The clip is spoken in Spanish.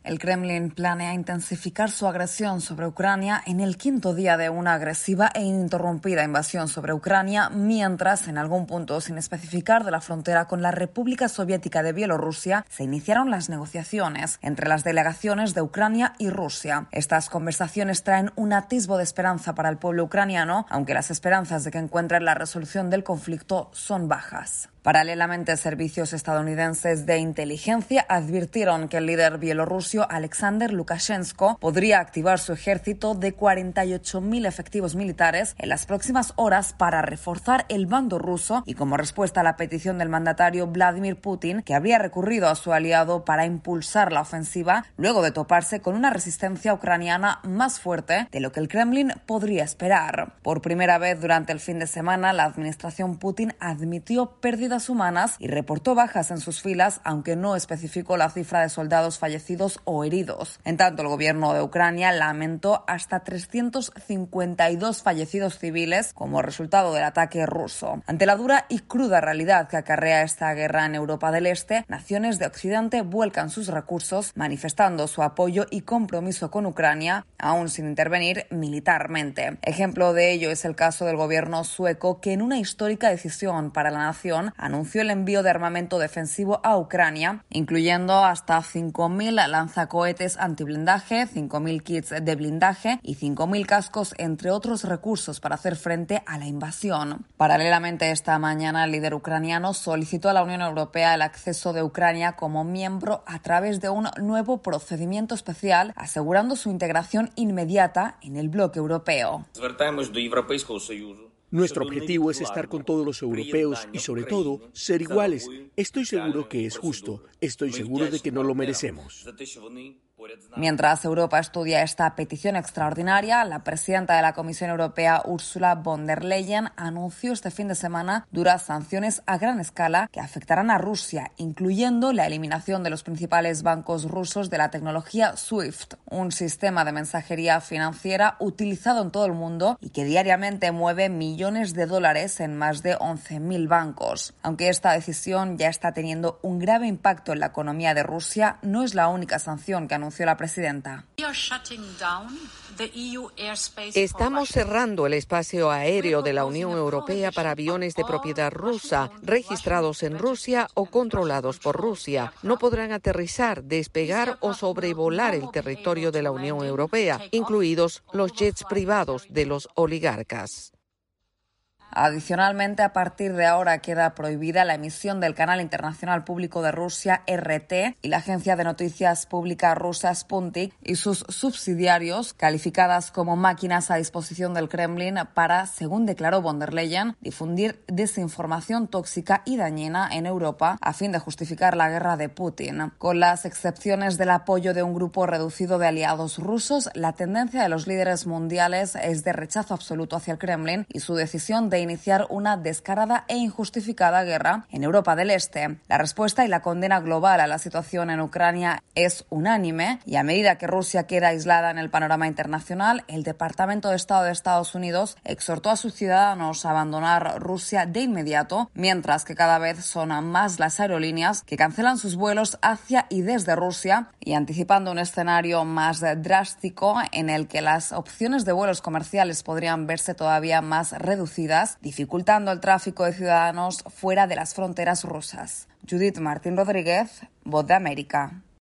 El Kremlin planea intensificar su agresión sobre Ucrania en el quinto día de una agresiva e ininterrumpida invasión sobre Ucrania, mientras, en algún punto sin especificar de la frontera con la República Soviética de Bielorrusia, se iniciaron las negociaciones entre las delegaciones de Ucrania y Rusia. Estas conversaciones traen un atisbo de esperanza para el pueblo ucraniano, aunque las esperanzas de que encuentren la resolución del conflicto son bajas. Paralelamente, servicios estadounidenses de inteligencia advirtieron que el líder bielorruso Alexander Lukashenko podría activar su ejército de 48.000 efectivos militares en las próximas horas para reforzar el bando ruso y como respuesta a la petición del mandatario Vladimir Putin, que habría recurrido a su aliado para impulsar la ofensiva luego de toparse con una resistencia ucraniana más fuerte de lo que el Kremlin podría esperar. Por primera vez durante el fin de semana, la administración Putin admitió pérdidas humanas y reportó bajas en sus filas, aunque no especificó la cifra de soldados fallecidos o heridos. En tanto, el gobierno de Ucrania lamentó hasta 352 fallecidos civiles como resultado del ataque ruso. Ante la dura y cruda realidad que acarrea esta guerra en Europa del Este, naciones de Occidente vuelcan sus recursos, manifestando su apoyo y compromiso con Ucrania, aún sin intervenir militarmente. Ejemplo de ello es el caso del gobierno sueco, que en una histórica decisión para la nación anunció el envío de armamento defensivo a Ucrania, incluyendo hasta 5.000 lanzacohetes antiblindaje, 5.000 kits de blindaje y 5.000 cascos, entre otros recursos para hacer frente a la invasión. Paralelamente, esta mañana el líder ucraniano solicitó a la Unión Europea el acceso de Ucrania como miembro a través de un nuevo procedimiento especial, asegurando su integración inmediata en el bloque europeo. Nuestro objetivo es estar con todos los europeos y, sobre todo, ser iguales. Estoy seguro que es justo. Estoy seguro de que no lo merecemos. Mientras Europa estudia esta petición extraordinaria, la presidenta de la Comisión Europea, Ursula von der Leyen, anunció este fin de semana duras sanciones a gran escala que afectarán a Rusia, incluyendo la eliminación de los principales bancos rusos de la tecnología SWIFT, un sistema de mensajería financiera utilizado en todo el mundo y que diariamente mueve millones de dólares en más de 11.000 bancos. Aunque esta decisión ya está teniendo un grave impacto en la economía de Rusia, no es la única sanción que anunció la presidenta. Estamos cerrando el espacio aéreo de la Unión Europea para aviones de propiedad rusa, registrados en Rusia o controlados por Rusia. No podrán aterrizar, despegar o sobrevolar el territorio de la Unión Europea, incluidos los jets privados de los oligarcas. Adicionalmente, a partir de ahora queda prohibida la emisión del canal internacional público de Rusia, RT, y la agencia de noticias pública rusa Sputnik y sus subsidiarios, calificadas como máquinas a disposición del Kremlin para, según declaró von der Leyen, difundir desinformación tóxica y dañina en Europa a fin de justificar la guerra de Putin. Con las excepciones del apoyo de un grupo reducido de aliados rusos, la tendencia de los líderes mundiales es de rechazo absoluto hacia el Kremlin y su decisión de iniciar una descarada e injustificada guerra en Europa del Este. La respuesta y la condena global a la situación en Ucrania es unánime y a medida que Rusia queda aislada en el panorama internacional, el Departamento de Estado de Estados Unidos exhortó a sus ciudadanos a abandonar Rusia de inmediato, mientras que cada vez son más las aerolíneas que cancelan sus vuelos hacia y desde Rusia, y anticipando un escenario más drástico en el que las opciones de vuelos comerciales podrían verse todavía más reducidas, dificultando el tráfico de ciudadanos fuera de las fronteras rusas. Judith Martín Rodríguez, Voz de América.